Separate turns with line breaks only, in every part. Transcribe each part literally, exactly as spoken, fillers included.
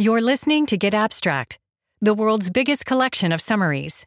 You're listening to Get Abstract, the world's biggest collection of summaries.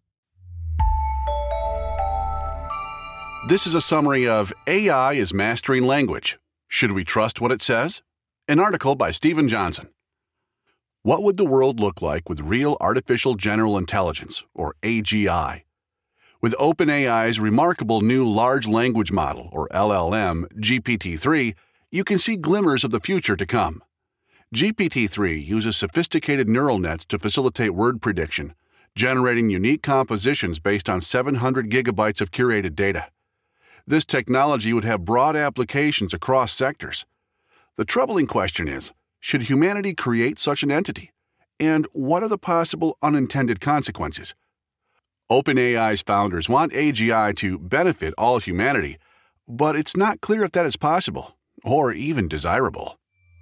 This is a summary of A I is Mastering Language. Should we trust what it says? An article by Stephen Johnson. What would the world look like with real artificial general intelligence, or A G I? With OpenAI's remarkable new large language model, or L L M, G P T three, you can see glimmers of the future to come. G P T three uses sophisticated neural nets to facilitate word prediction, generating unique compositions based on seven hundred gigabytes of curated data. This technology would have broad applications across sectors. The troubling question is, should humanity create such an entity? And what are the possible unintended consequences? OpenAI's founders want A G I to benefit all humanity, but it's not clear if that is possible, or even desirable.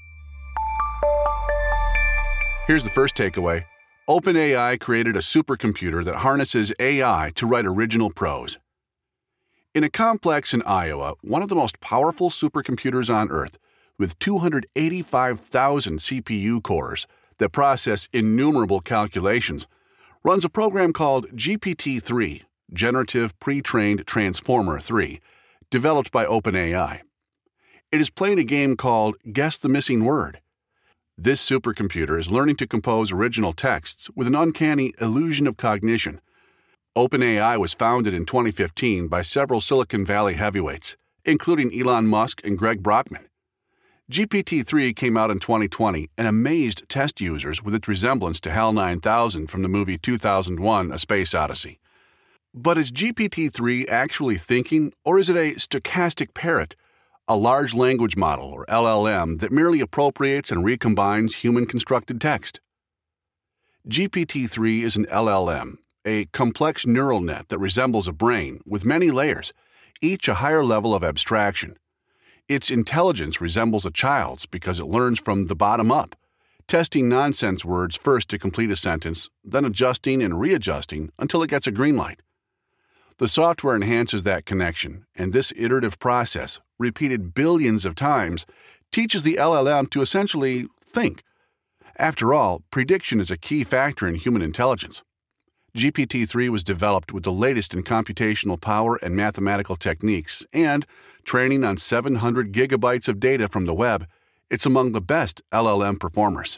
Here's the first takeaway. OpenAI created a supercomputer that harnesses A I to write original prose. In a complex in Iowa, one of the most powerful supercomputers on Earth, with two hundred eighty-five thousand C P U cores that process innumerable calculations, runs a program called G P T three, Generative Pre-trained Transformer three, developed by OpenAI. It is playing a game called Guess the Missing Word. This supercomputer is learning to compose original texts with an uncanny illusion of cognition. OpenAI was founded in twenty fifteen by several Silicon Valley heavyweights, including Elon Musk and Greg Brockman. G P T three came out in twenty twenty and amazed test users with its resemblance to HAL nine thousand from the movie two thousand one: A Space Odyssey. But is G P T three actually thinking, or is it a stochastic parrot, a large language model, or L L M, that merely appropriates and recombines human-constructed text? G P T three is an L L M, a complex neural net that resembles a brain with many layers, each a higher level of abstraction. Its intelligence resembles a child's because it learns from the bottom up, testing nonsense words first to complete a sentence, then adjusting and readjusting until it gets a green light. The software enhances that connection, and this iterative process, repeated billions of times, teaches the L L M to essentially think. After all, prediction is a key factor in human intelligence. G P T three was developed with the latest in computational power and mathematical techniques, and, training on seven hundred gigabytes of data from the web, it's among the best L L M performers.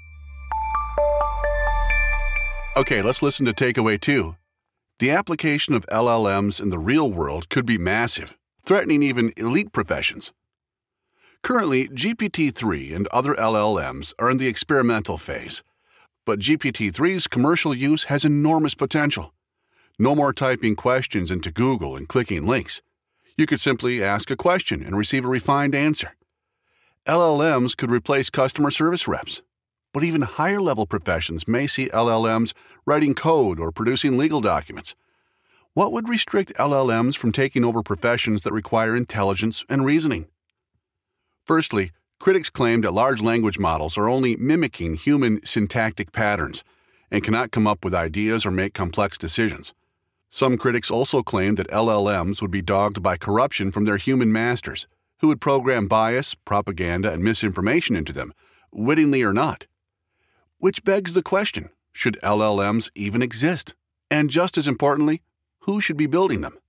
Okay, let's listen to takeaway two. The application of L L Ms in the real world could be massive, threatening even elite professions. Currently, G P T three and other L L Ms are in the experimental phase, but G P T three's commercial use has enormous potential. No more typing questions into Google and clicking links. You could simply ask a question and receive a refined answer. L L Ms could replace customer service reps, but even higher-level professions may see L L Ms writing code or producing legal documents. What would restrict L L Ms from taking over professions that require intelligence and reasoning? Firstly, critics claim that large language models are only mimicking human syntactic patterns and cannot come up with ideas or make complex decisions. Some critics also claim that L L Ms would be dogged by corruption from their human masters, who would program bias, propaganda, and misinformation into them, wittingly or not. Which begs the question, should L L Ms even exist? And just as importantly, who should be building them?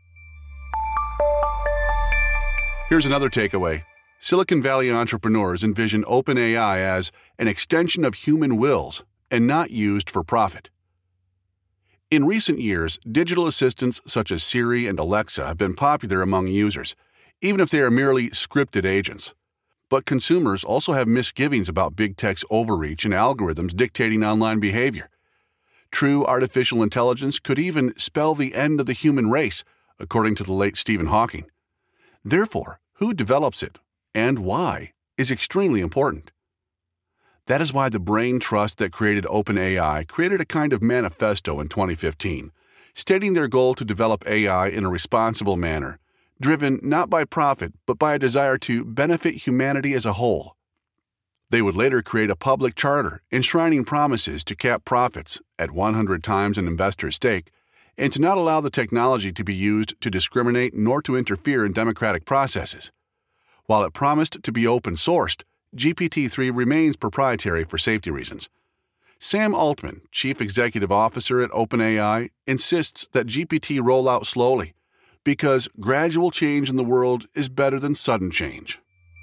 Here's another takeaway. Silicon Valley entrepreneurs envision OpenAI as an extension of human wills and not used for profit. In recent years, digital assistants such as Siri and Alexa have been popular among users, even if they are merely scripted agents. But consumers also have misgivings about big tech's overreach and algorithms dictating online behavior. True artificial intelligence could even spell the end of the human race, according to the late Stephen Hawking. Therefore, who develops it and why is extremely important. That is why the brain trust that created OpenAI created a kind of manifesto in twenty fifteen, stating their goal to develop A I in a responsible manner, driven not by profit but by a desire to benefit humanity as a whole. They would later create a public charter enshrining promises to cap profits at one hundred times an investor's stake and to not allow the technology to be used to discriminate nor to interfere in democratic processes. While it promised to be open-sourced, G P T three remains proprietary for safety reasons. Sam Altman, chief executive officer at OpenAI, insists that G P T roll out slowly because gradual change in the world is better than sudden change.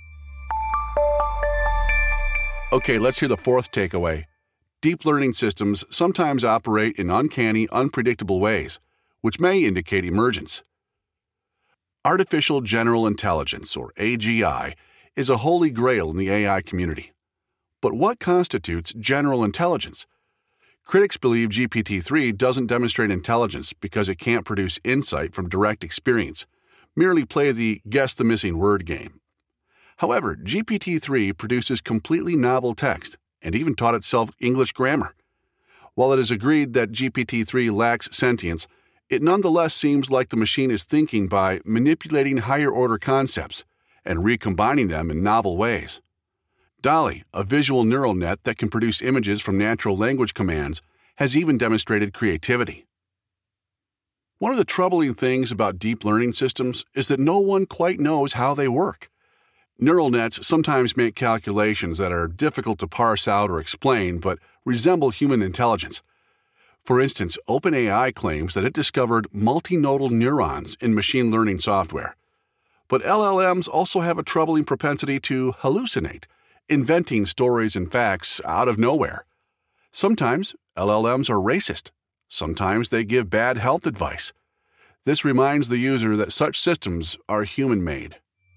Okay, let's hear the fourth takeaway. Deep learning systems sometimes operate in uncanny, unpredictable ways, which may indicate emergence. Artificial General Intelligence, or A G I, is a holy grail in the A I community. But what constitutes general intelligence? Critics believe G P T three doesn't demonstrate intelligence because it can't produce insight from direct experience, merely play the guess the missing word game. However, G P T three produces completely novel text and even taught itself English grammar. While it is agreed that G P T three lacks sentience, it nonetheless seems like the machine is thinking by manipulating higher-order concepts and recombining them in novel ways. DALL-E, a visual neural net that can produce images from natural language commands, has even demonstrated creativity. One of the troubling things about deep learning systems is that no one quite knows how they work. Neural nets sometimes make calculations that are difficult to parse out or explain but resemble human intelligence. For instance, OpenAI claims that it discovered multinodal neurons in machine learning software. But L L Ms also have a troubling propensity to hallucinate, inventing stories and facts out of nowhere. Sometimes L L Ms are racist. Sometimes they give bad health advice. This reminds the user that such systems are human-made.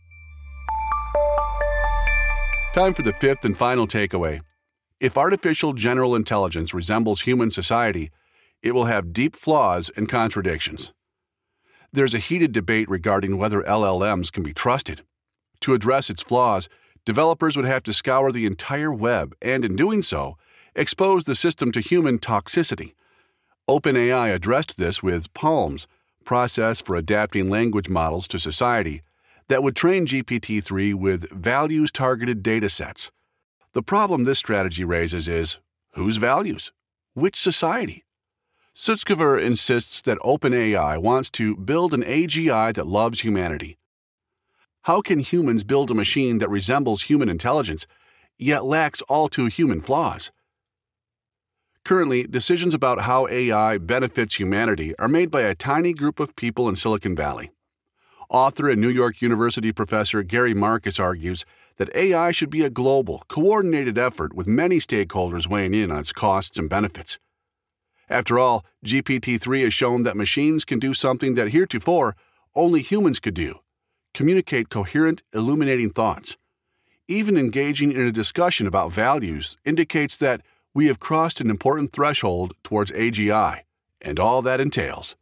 Time for the fifth and final takeaway. If artificial general intelligence resembles human society, it will have deep flaws and contradictions. There's a heated debate regarding whether L L Ms can be trusted. To address its flaws, developers would have to scour the entire web and, in doing so, expose the system to human toxicity. OpenAI addressed this with PaLMs, Process for Adapting Language Models to Society, that would train G P T three with values-targeted datasets. The problem this strategy raises is, whose values? Which society? Sutskever insists that OpenAI wants to build an A G I that loves humanity. How can humans build a machine that resembles human intelligence, yet lacks all too human flaws? Currently, decisions about how A I benefits humanity are made by a tiny group of people in Silicon Valley. Author and New York University professor Gary Marcus argues that A I should be a global, coordinated effort with many stakeholders weighing in on its costs and benefits. After all, G P T three has shown that machines can do something that heretofore only humans could do: communicate coherent, illuminating thoughts. Even engaging in a discussion about values indicates that we have crossed an important threshold towards A G I, and all that entails.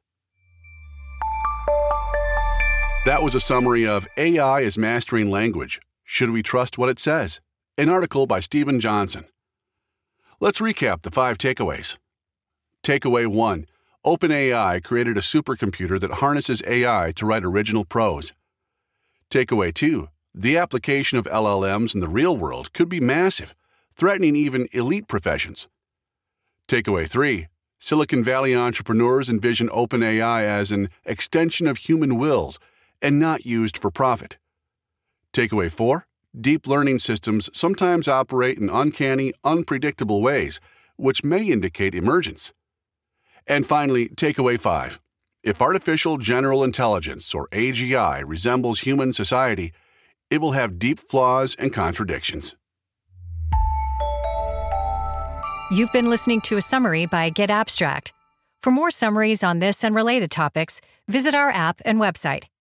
That was a summary of A I is Mastering Language. Should we trust what it says? An article by Stephen Johnson. Let's recap the five takeaways. Takeaway one. OpenAI created a supercomputer that harnesses A I to write original prose. Takeaway two. The application of L L Ms in the real world could be massive, threatening even elite professions. Takeaway three. Silicon Valley entrepreneurs envision OpenAI as an extension of human wills and not used for profit. Takeaway four. Deep learning systems sometimes operate in uncanny, unpredictable ways, which may indicate emergence. And finally, takeaway five. If artificial general intelligence, or A G I, resembles human society, it will have deep flaws and contradictions.
You've been listening to a summary by Get Abstract. For more summaries on this and related topics, visit our app and website,